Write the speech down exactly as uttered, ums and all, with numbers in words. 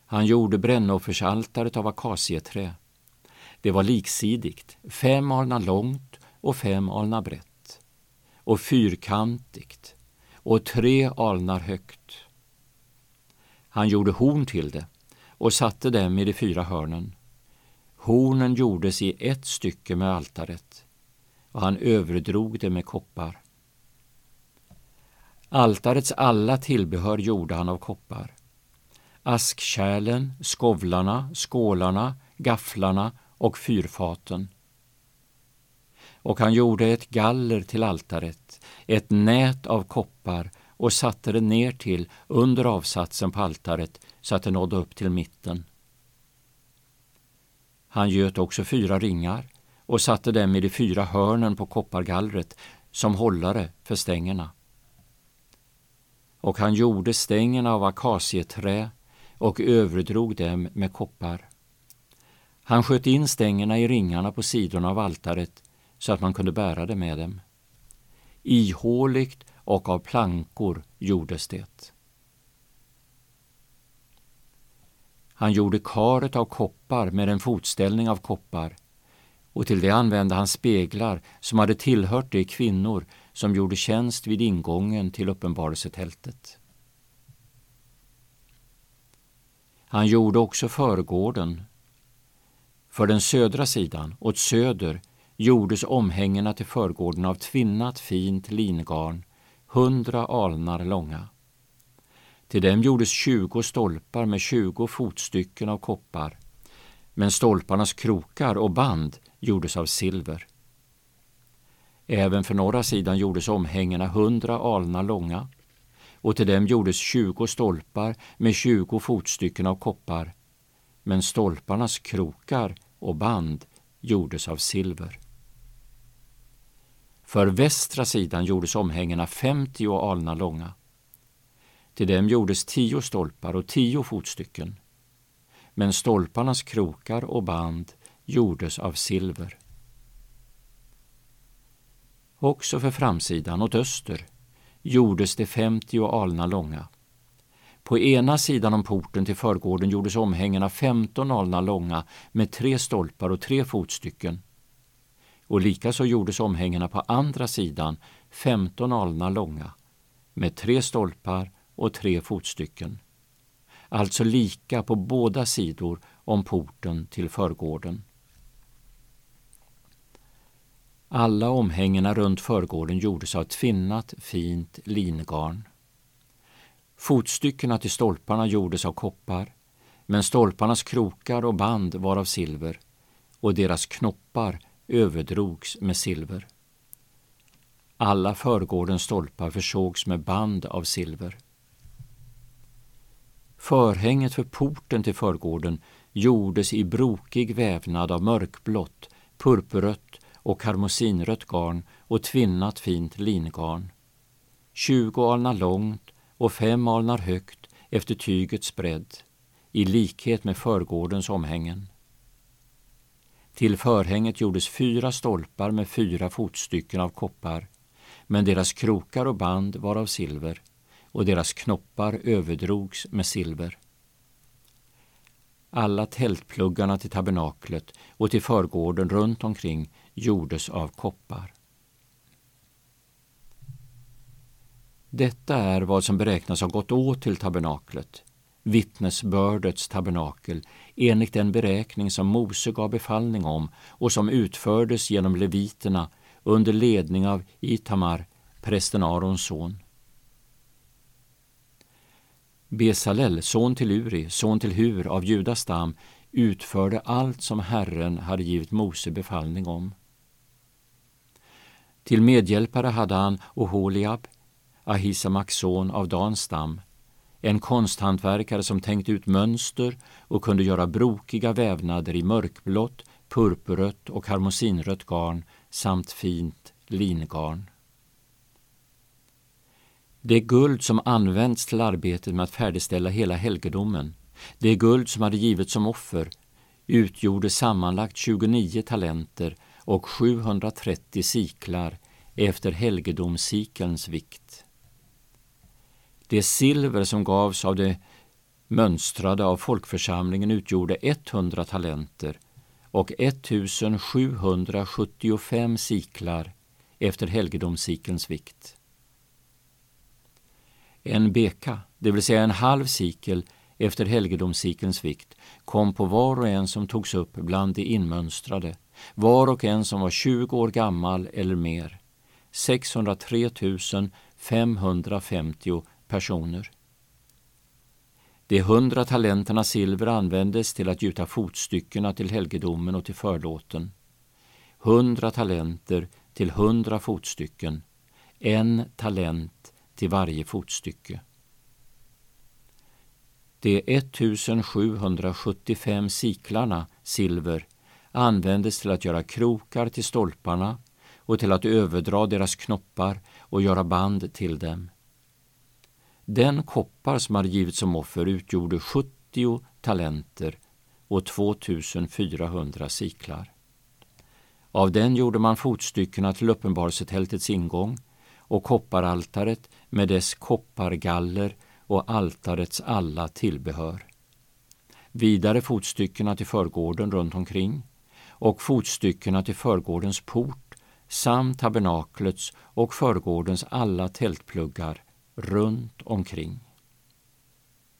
Han gjorde brännoffersaltaret av akacieträ. Det var liksidigt, fem alnar långt och fem alnar brett, och fyrkantigt och tre alnar högt. Han gjorde horn till det och satte dem i de fyra hörnen. Hornen gjordes i ett stycke med altaret, och han överdrog det med koppar. Altarets alla tillbehör gjorde han av koppar. Askkärlen, skovlarna, skålarna, gafflarna och fyrfaten. Och han gjorde ett galler till altaret, ett nät av koppar, och satte det ner till under avsatsen på altaret så att det nådde upp till mitten. Han göt också fyra ringar och satte dem i de fyra hörnen på koppargallret som hållare för stängerna. Och han gjorde stängerna av akacieträ och överdrog dem med koppar. Han sköt in stängerna i ringarna på sidorna av altaret så att man kunde bära det med dem. Ihåligt och av plankor gjordes det. Han gjorde karet av koppar med en fotställning av koppar, och till det använde han speglar som hade tillhört de kvinnor som gjorde tjänst vid ingången till uppenbarelsetältet. Han gjorde också förgården. För den södra sidan, åt söder, gjordes omhängena till förgården av tvinnat fint lingarn, hundra alnar långa. Till dem gjordes tjugo stolpar med tjugo fotstycken av koppar, men stolparnas krokar och band gjordes av silver. Även för norra sidan gjordes omhängena hundra alnar långa, och till dem gjordes tjugo stolpar med tjugo fotstycken av koppar, men stolparnas krokar och band gjordes av silver. För västra sidan gjordes omhängena femtio alnar långa. Till dem gjordes tio stolpar och tio fotstycken, men stolparnas krokar och band gjordes av silver. Också för framsidan åt öster gjordes det femtio alnar långa. På ena sidan om porten till förgården gjordes omhängena femton alnar långa med tre stolpar och tre fotstycken. Och likaså gjordes omhängena på andra sidan femton alnar långa med tre stolpar och tre fotstycken. Alltså lika på båda sidor om porten till förgården. Alla omhängena runt förgården gjordes av tvinnat fint lingarn. Fotstyckena till stolparna gjordes av koppar, men stolparnas krokar och band var av silver, och deras knoppar överdrogs med silver. Alla förgårdens stolpar försågs med band av silver. Förhänget för porten till förgården gjordes i brokig vävnad av mörkblått, purpurrött och karmosinrött garn och tvinnat fint lingarn. Tjugo alnar långt och fem alnar högt efter tygets bredd, i likhet med förgårdens omhängen. Till förhänget gjordes fyra stolpar med fyra fotstycken av koppar, men deras krokar och band var av silver, och deras knoppar överdrogs med silver. Alla tältpluggarna till tabernaklet och till förgården runt omkring gjordes av koppar. Detta är vad som beräknas ha gått åt till tabernaklet, vittnesbördets tabernakel, enligt den beräkning som Mose gav befallning om och som utfördes genom leviterna under ledning av Itamar, prästen Arons son. Besalel, son till Uri, son till Hur av Judas stam, utförde allt som Herren hade givit Mose befallning om. Till medhjälpare hade han Oholiab, Ahisamaks son av Dans stam, en konsthantverkare som tänkte ut mönster och kunde göra brokiga vävnader i mörkblått, purpurrött och karmosinrött garn samt fint lingarn. Det guld som använts till arbetet med att färdigställa hela helgedomen, det guld som hade givits som offer, utgjorde sammanlagt tjugonio talenter och sjuhundratrettio siklar efter helgedomssikelns vikt. Det silver som gavs av det mönstrade av folkförsamlingen utgjorde hundra talenter och sjuttonhundrasjuttiofem siklar efter helgedomssikelns vikt. En beka, det vill säga en halv sikel efter helgedomssikelns vikt, kom på var och en som togs upp bland de inmönstrade, var och en som var tjugo år gammal eller mer, sexhundratre tusen femhundrafemtio personer. De hundra talenterna silver användes till att gjuta fotstyckena till helgedomen och till förlåten. Hundra talenter till hundra fotstycken, en talent till varje fotstycke. De sjuttonhundrasjuttiofem siklarna silver användes till att göra krokar till stolparna och till att överdra deras knoppar och göra band till dem. Den koppar som hade givits som offer utgjorde sjuttio talenter och tvåtusenfyrahundra siklar. Av den gjorde man fotstyckena till uppenbarelsetältets ingång och kopparaltaret med dess koppargaller och altarets alla tillbehör. Vidare fotstyckena till förgården runt omkring och fotstyckena till förgårdens port samt tabernaklets och förgårdens alla tältpluggar runt omkring.